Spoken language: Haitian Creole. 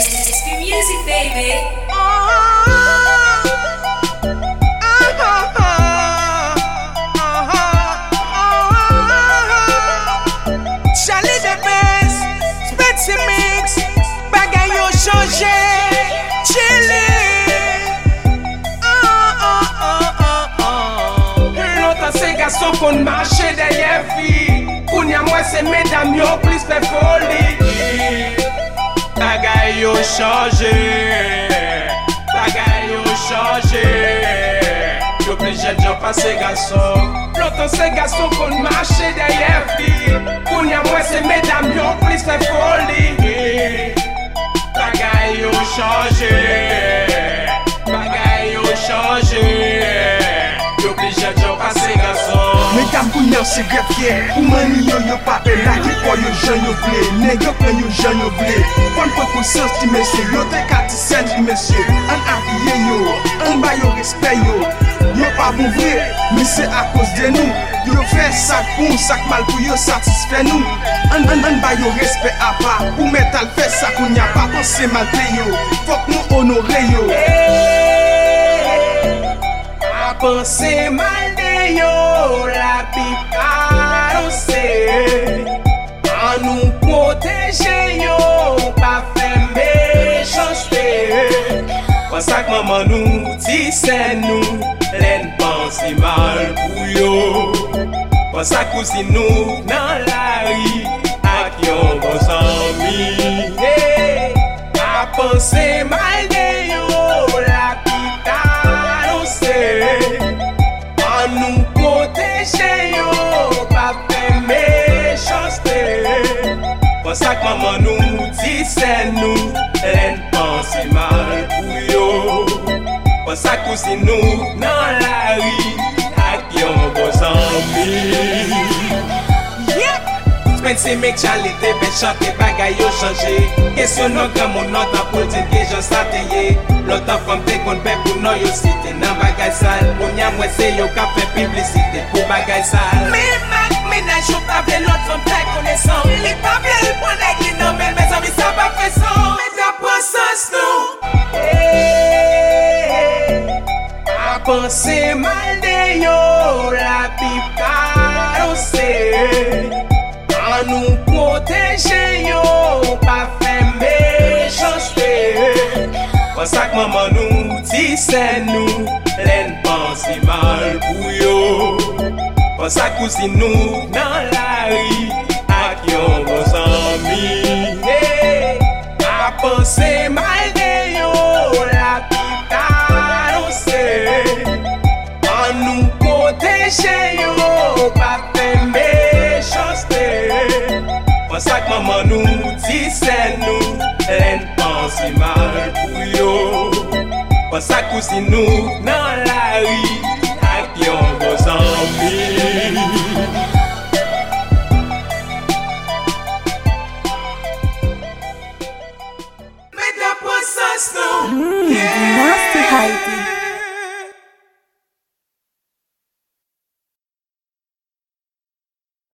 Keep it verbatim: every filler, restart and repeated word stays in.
S P Music, baby. Charlie the Benz, Spetsy Mix, bagay yo chanje, chillin'. Longtemps se garçon kon marche derrière fi, kounya moi se mesdames yo plus fait folie. Bagay yo chanje, bagay yo chanje. Yo plus jeune yo pas se garçon. Longtemps se garçon kon marche derrière fi, kounya moi se mesdames yo plus fait folie. Bagay yo chanje, bagay yo chanje. Yo plus jeune yo pas se garçon. Mesdames kounya se grefye, ou mani yo yo pape la ki kwa yo jan yo vle. Neg yo pren yo jan yo vle. Kon kon konsens ti mesye, yo te kati sen ti mesye. An aviye yo, an ba yo respect yo. Yo pa bon vre, mais c'est à cause de nous. Yo fait sak pou, sak mal pou yo satisfait nous. An an an ba yo respect à part, ou metal fait ça qu'on y a pas pensé mal de yo. Faut que nous honorer yo. A penser mal de yo, la picard c'est. A nous protéger yo, pas faire méchanceté. Pour ça que maman nous dit c'est nous, l'en pense mal pour yo. Pour ça que cousine nous dans la rue, à qui on bon amis. Hey, à penser mal de yo, la picard c'est. À nous protéger yo, pas faire méchanceté. Pour ça que maman nous dit c'est nous, l'en pense mal pour yo. Pour ça que cousine nous dans la rue, à qui on bon amis. Spetsy Mix, Charlie te ben chante, bagay yo chanje. Question non grand mon non tan pou dire que j'en sateye. L'autant femme te kon pe pou non yo cité nan bagay sale. Kounya moi c'est yo ka fait publicité pour bagay sale. Me mak ménage yo pa vle l'autre femme te connaissant. Li pa vle li pon nèg li nan men mes amis ça pa fait son. Mais d'après sens nous. Hey, a penser mal de yo, la picard c'est. A nous protéger yo, pas faire méchanceté. Pour ça que maman nous dit c'est nous, l'en pense mal pour yo. Pour ça que cousine nous dans la rue, à qui on vos amis. Hey, à penser mal de yo, la picard c'est. A nous protéger yo, pas faire méchanceté. Pour ça que maman nous dit c'est nous, l'en pense mal pour yo. Pour ça que cousine nous dans la rue,